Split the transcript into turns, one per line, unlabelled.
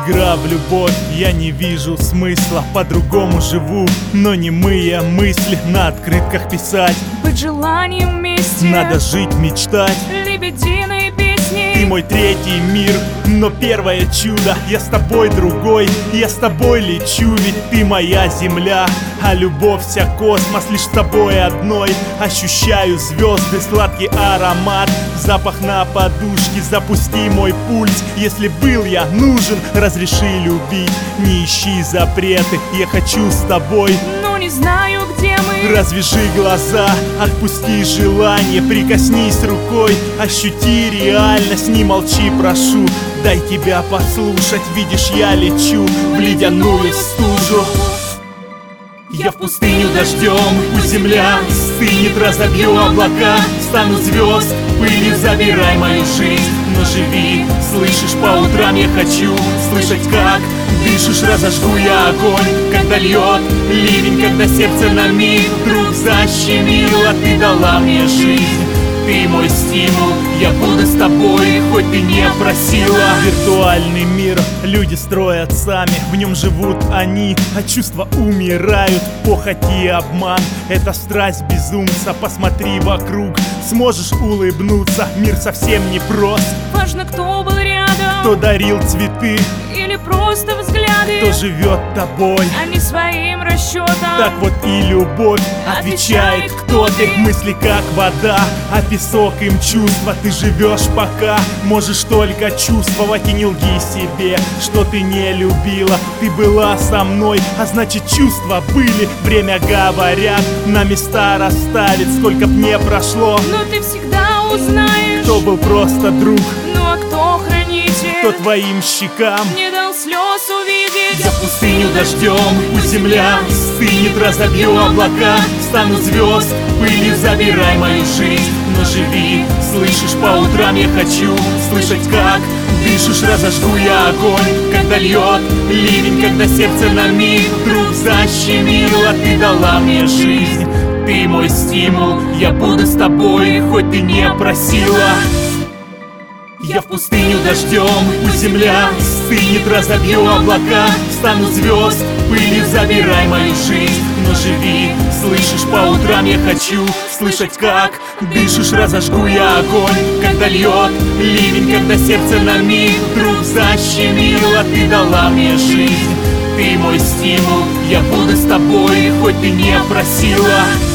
игра в любовь, я не вижу смысла, по-другому живу, но немые мысли на открытках писать.
Быть желанием вместе,
надо жить, мечтать.
Лебединые песни.
Ты мой третий мир, но первое чудо. Я с тобой другой, я с тобой лечу, ведь ты моя земля, а любовь вся космос, лишь с тобой одной. Ощущаю звезды, сладкий аромат, запах на подушке, запусти мой пульс. Если был я нужен, разреши любить, не ищи запреты, я хочу с тобой.
Но не знаю, где мы.
Развяжи глаза, отпусти желание, прикоснись рукой, ощути реальность, не молчи, прошу. Дай тебя послушать, видишь, я лечу в ледяную стужу. Я в пустыню дождем, пусть земля стынет, разобью облака, станут звезд, пылью забирай мою жизнь. Но живи, слышишь, по утрам я хочу слышать, как дышишь, разожгу я огонь. Когда льет ливень, когда сердце на миг вдруг защемило, ты дала мне жизнь. Ты мой стимул, я буду с тобой, хоть ты не просила. Виртуальный мир люди строят сами, в нем живут они, а чувства умирают. Похоть и обман — это страсть безумца. Посмотри вокруг, сможешь улыбнуться. Мир совсем не прост.
Важно, кто был рядом,
кто дарил цветы,
или просто взгляды,
кто живет тобой,
а не своим расчетом.
Так вот и любовь отвечает, кто ты. Мысли как вода, а песок им чувства. Ты живешь пока, можешь только чувствовать. И не лги себе, что ты не любила. Ты была со мной, а значит чувства были. Время, говорят, на места расставит. Сколько б не прошло,
но ты всегда узнаешь,
кто был просто друг,
ну а кто хранитель,
кто твоим щекам
не дал слез увидеть.
Я в пустыню дождем, пусть земля стынет, разобью облака, станут звезд, пылью забирай мою жизнь. Но живи, слышишь, по утрам я хочу слышать, как дышишь, разожгу я огонь. Когда льет ливень, когда сердце на миг вдруг защемило, ты дала мне жизнь. Ты мой стимул, я буду с тобой, хоть ты не просила. Я в пустыню дождем, пусть земля стынет, разобью облака, станут звезд, пылью забирай мою жизнь. Но живи, слышишь, по утрам я хочу слышать, как дышишь, разожгу я огонь. Когда льет ливень, когда сердце на миг вдруг защемило, ты дала мне жизнь. Ты мой стимул, я буду с тобой, хоть ты не просила.